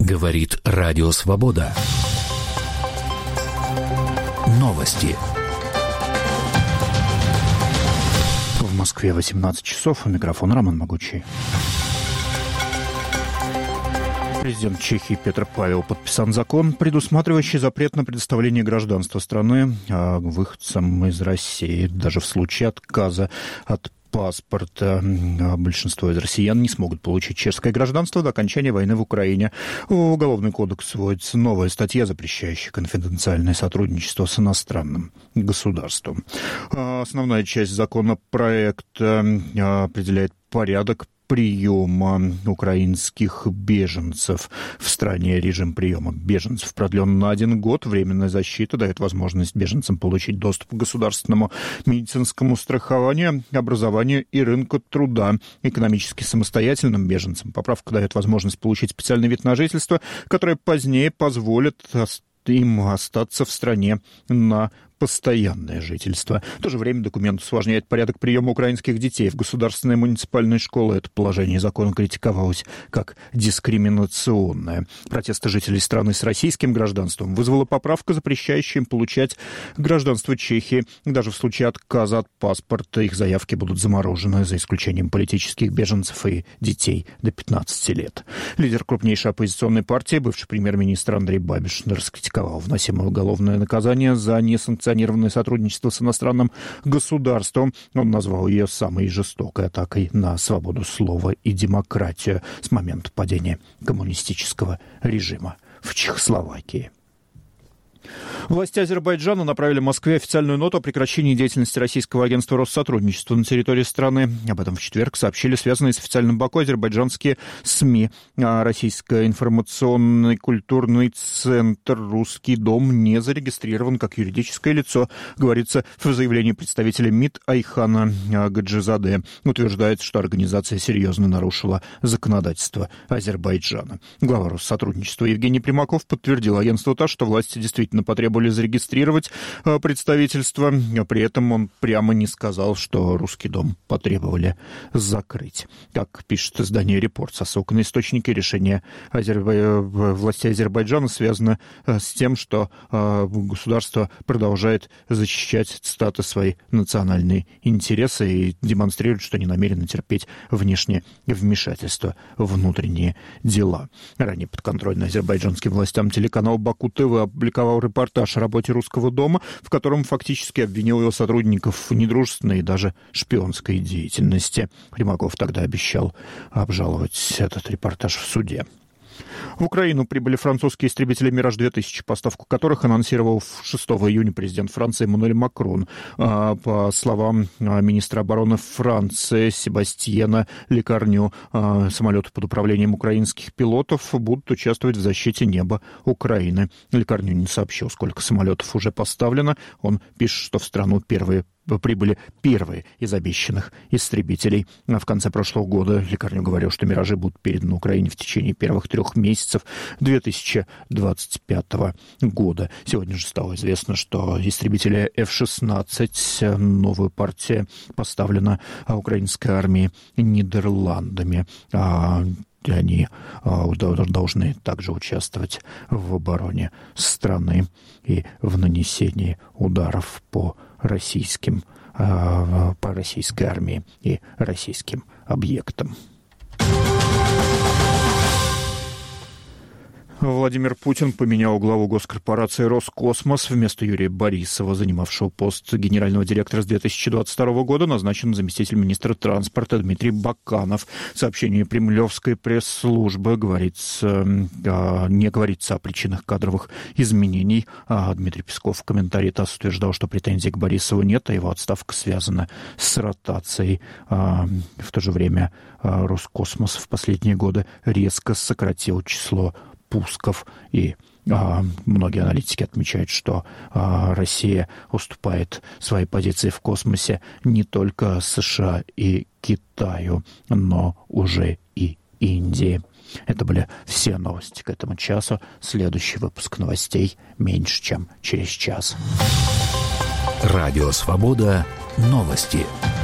Говорит Радио Свобода. Новости. В Москве 18 часов. У микрофона Роман Могучий. Президент Чехии Петр Павел подписал закон, предусматривающий запрет на предоставление гражданства страны выходцам из России. Даже в случае отказа от паспорта большинство из россиян не смогут получить чешское гражданство до окончания войны в Украине. В Уголовный кодекс вводится новая статья, запрещающая конфиденциальное сотрудничество с иностранным государством. Основная часть законопроекта определяет порядок приема украинских беженцев в стране. Режим приема беженцев продлен на 1 год. Временная защита дает возможность беженцам получить доступ к государственному медицинскому страхованию, образованию и рынку труда. Экономически самостоятельным беженцам поправка дает возможность получить специальный вид на жительство, который позднее позволит им остаться в стране на постоянное жительство. В то же время документ усложняет порядок приема украинских детей в государственные муниципальные школы. Это положение закона критиковалось как дискриминационное. Протесты жителей страны с российским гражданством вызвала поправка, запрещающая им получать гражданство Чехии. Даже в случае отказа от паспорта их заявки будут заморожены, за исключением политических беженцев и детей до 15 лет. Лидер крупнейшей оппозиционной партии, бывший премьер-министр Андрей Бабиш, раскритиковал вносимое уголовное наказание за несанкционированное сотрудничество с иностранным государством. Он назвал ее самой жестокой атакой на свободу слова и демократию с момента падения коммунистического режима в Чехословакии. Власти Азербайджана направили Москве официальную ноту о прекращении деятельности российского агентства Россотрудничества на территории страны. Об этом в четверг сообщили связанные с официальным Баку азербайджанские СМИ. Российский информационный культурный центр «Русский дом» не зарегистрирован как юридическое лицо, говорится в заявлении представителя МИД Айхана Гаджизаде. Утверждается, что организация серьезно нарушила законодательство Азербайджана. Глава Россотрудничества Евгений Примаков подтвердил агентству ТАСС, что власти действительно потребовали зарегистрировать представительство. При этом он прямо не сказал, что «Русский дом» потребовали закрыть. Как пишет издание «Репорт», со ссылкой на источники, решение властей Азербайджана связано с тем, что государство продолжает защищать, цитата, свои национальные интересы и демонстрирует, что не намерено терпеть внешнее вмешательство в внутренние дела. Ранее подконтрольный азербайджанским властям телеканал «Баку ТВ» опубликовал репортаж о работе «Русского дома», в котором фактически обвинил его сотрудников в недружественной и даже шпионской деятельности. Примаков тогда обещал обжаловать этот репортаж в суде. В Украину прибыли французские истребители «Мираж-2000», поставку которых анонсировал 6 июня президент Франции Эммануэль Макрон. По словам министра обороны Франции Себастьена Лекарню, самолеты под управлением украинских пилотов будут участвовать в защите неба Украины. Лекарню не сообщил, сколько самолетов уже поставлено. Он пишет, что в страну прибыли первые из обещанных истребителей. В конце прошлого года Лекарню говорил, что «Миражи» будут переданы Украине в течение первых 3 месяцев 2025 года. Сегодня же стало известно, что истребители F-16, новая партия, поставлена украинской армией Нидерландами. Они должны также участвовать в обороне страны и в нанесении ударов по российской армии и российским объектам. Владимир Путин поменял главу госкорпорации «Роскосмос». Вместо Юрия Борисова, занимавшего пост генерального директора с 2022 года, назначен заместитель министра транспорта Дмитрий Баканов. В сообщении кремлевской пресс-службы не говорится о причинах кадровых изменений. Дмитрий Песков в комментарии ТАСС утверждал, что претензий к Борисову нет, а его отставка связана с ротацией. В то же время Роскосмос в последние годы резко сократил число пусков, и многие аналитики отмечают, что Россия уступает свои позиции в космосе не только США и Китаю, но уже и Индии. Это были все новости к этому часу. Следующий выпуск новостей меньше, чем через час. Радио Свобода. Новости.